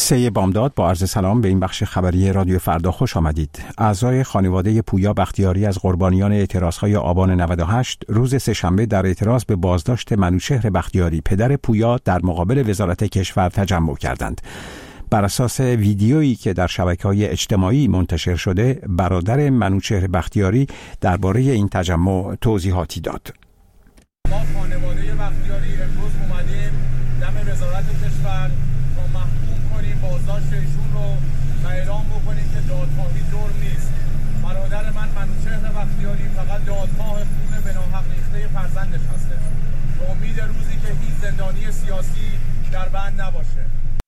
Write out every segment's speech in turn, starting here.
سه بامداد با عرض سلام به این بخش خبری رادیو فردا خوش آمدید. اعضای خانواده پویا بختیاری از قربانیان اعتراضهای آبان 98 روز سه‌شنبه در اعتراض به بازداشت منوچهر بختیاری پدر پویا در مقابل وزارت کشور تجمع کردند. بر اساس ویدیویی که در شبکه‌های اجتماعی منتشر شده، برادر منوچهر بختیاری درباره این تجمع توضیحاتی داد. ما خانواده بختیاری امروز اومدیم دم وزارت کشور تا محکوم کنیم بازداشت ایشون رو و اعلام بکنیم که دادخواهی جرم نیست. برادر من منوچهر بختیاری فقط دادخواه خون به ناحق ریخته فرزندش هستش. به امید روزی که هیچ زندانی سیاسی در بند نباشه.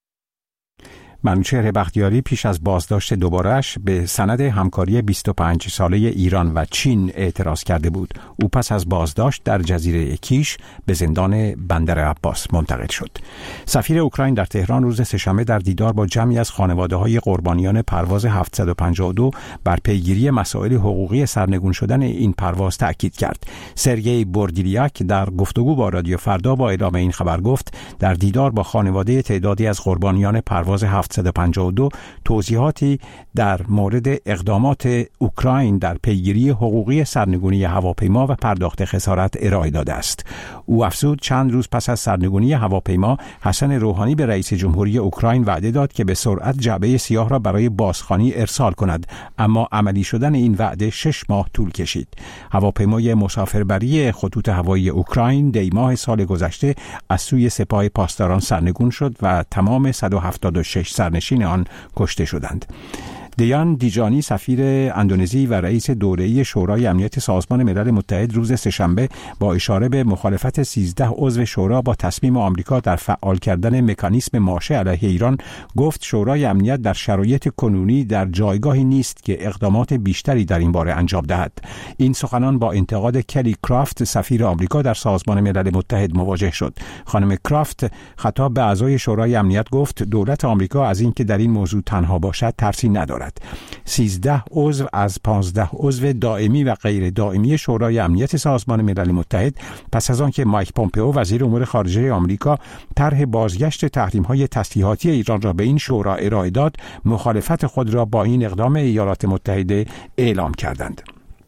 منوچهر بختیاری پیش از بازداشت دوباره‌اش به سند همکاری 25 ساله ایران و چین اعتراض کرده بود. او پس از بازداشت در جزیره کیش به زندان بندر عباس منتقل شد. سفیر اوکراین در تهران روز سه‌شنبه در دیدار با جمعی از خانواده‌های قربانیان پرواز 752 بر پیگیری مسائل حقوقی سرنگون شدن این پرواز تأکید کرد. سرگئی بوردیلیاک در گفتگو با رادیو فردا با اعلام این خبر گفت در دیدار با خانواده تعدادی از قربانیان پرواز 752 توضیحاتی در مورد اقدامات اوکراین در پیگیری حقوقی سرنگونی هواپیما و پرداخت خسارت ارائه داده است. او افزود چند روز پس از سرنگونی هواپیما حسن روحانی به رئیس جمهوری اوکراین وعده داد که به سرعت جعبه سیاه را برای بازخوانی ارسال کند، اما عملی شدن این وعده 6 ماه طول کشید. هواپیمای مسافربری خطوط هوایی اوکراین دی ماه سال گذشته از سوی سپاه پاسداران سرنگون شد و تمام 176 سرنشین آن کشته شدند. دیان دیجانی سفیر اندونزی و رئیس دوره‌ای شورای امنیت سازمان ملل متحد روز سه‌شنبه با اشاره به مخالفت 13 عضو شورا با تصمیم آمریکا در فعال کردن مکانیسم ماشه علیه ایران گفت شورای امنیت در شرایط کنونی در جایگاهی نیست که اقدامات بیشتری در این باره انجام دهد. این سخنان با انتقاد کلی کرافت سفیر آمریکا در سازمان ملل متحد مواجه شد. خانم کرافت خطاب به اعضای شورای امنیت گفت دولت آمریکا از اینکه در این موضوع تنها باشد ترسی ندارد. 13 عضو از 15 عضو دائمی و غیر دائمی شورای امنیت سازمان ملل متحد پس از آنکه مایک پومپئو وزیر امور خارجه آمریکا طرح بازگشت تحریم‌های تسلیحاتی ایران را به این شورا ارائه داد، مخالفت خود را با این اقدام ایالات متحده اعلام کردند.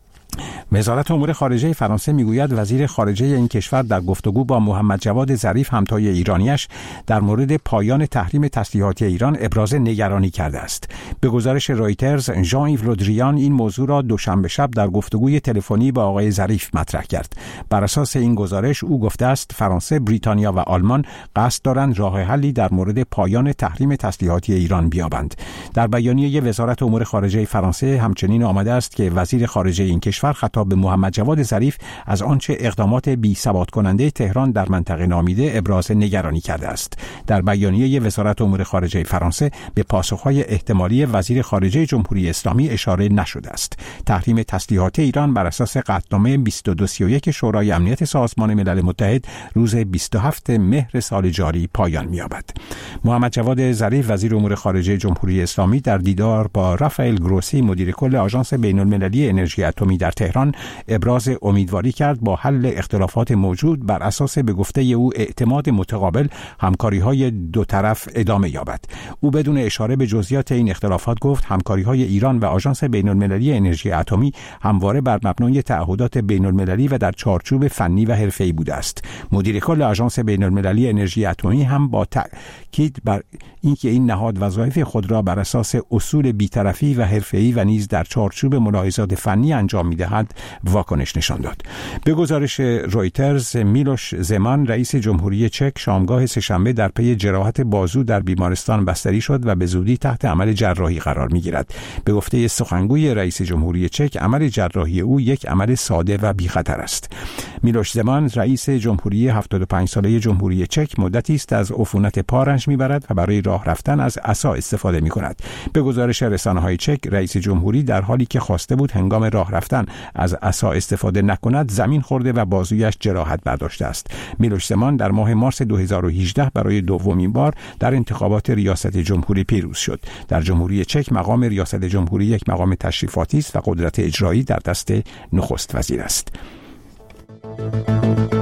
وزارت امور خارجه فرانسه میگوید وزیر خارجه این کشور در گفتگو با محمد جواد ظریف همتای ایرانیش در مورد پایان تحریم تسلیحاتی ایران ابراز نگرانی کرده است. به گزارش رویترز، ژان ایو لودریان این موضوع را دوشنبه شب در گفتگوی تلفنی با آقای ظریف مطرح کرد. بر اساس این گزارش او گفته است فرانسه، بریتانیا و آلمان قصد دارند راه حلی در مورد پایان تحریم تسلیحاتی ایران بیابند. در بیانیه وزارت امور خارجه فرانسه همچنین آمده است که وزیر خارجه این کشور خطاب به محمد جواد ظریف از آنچه اقدامات بی‌ثبات کننده تهران در منطقه نامیده ابراز نگرانی کرده است. در بیانیه وزارت امور خارجه فرانسه به پاسخهای احتمالی وزیر خارجه جمهوری اسلامی اشاره نشده است. تحریم تسلیحات ایران بر اساس قطعنامه 2231 شورای امنیت سازمان ملل متحد روز 27 مهر سال جاری پایان می‌یابد. محمد جواد ظریف وزیر امور خارجه جمهوری اسلامی در دیدار با رافائل گروسی مدیر کل آژانس بین‌المللی انرژی اتمی در تهران ابراز امیدواری کرد با حل اختلافات موجود بر اساس به گفته او اعتماد متقابل همکاری‌های دو طرف ادامه یابد. او بدون اشاره به جزئیات این اختلافات گفت همکاری‌های ایران و آژانس بین‌المللی انرژی اتمی همواره بر مبنای تعهدات بین‌المللی و در چارچوب فنی و حرفه‌ای بوده است. مدیر کل آژانس بین‌المللی انرژی اتمی هم با تأکید بر اینکه این نهاد وظایف خود را بر اساس اصول بی‌طرفی و حرفه‌ای و نیز در چارچوب ملاحظات فنی انجام می‌دهد واکنش نشان داد. به گزارش رویترز، میلوش زمان رئیس جمهوری چک شامگاه سه‌شنبه در پی جراحت بازو در بیمارستان بستری شد و به زودی تحت عمل جراحی قرار می‌گیرد. به گفته سخنگوی رئیس جمهوری چک عمل جراحی او یک عمل ساده و بی‌خطر است. میلوش زمان رئیس جمهوری 75 ساله جمهوری چک مدتی است از عفونت پا رنج می‌برد و برای راه رفتن از عصا استفاده می‌کند. به گزارش رسانه‌های چک رئیس جمهوری در حالی که خواسته بود هنگام راه رفتن از عصا استفاده نکند زمین خورده و بازویش جراحت برداشته است. میلوش زمان در ماه مارس 2018 برای دومین بار در انتخابات ریاست جمهوری پیروز شد. در جمهوری چک مقام ریاست جمهوری یک مقام تشریفاتی است و قدرت اجرایی در دست نخست وزیر است.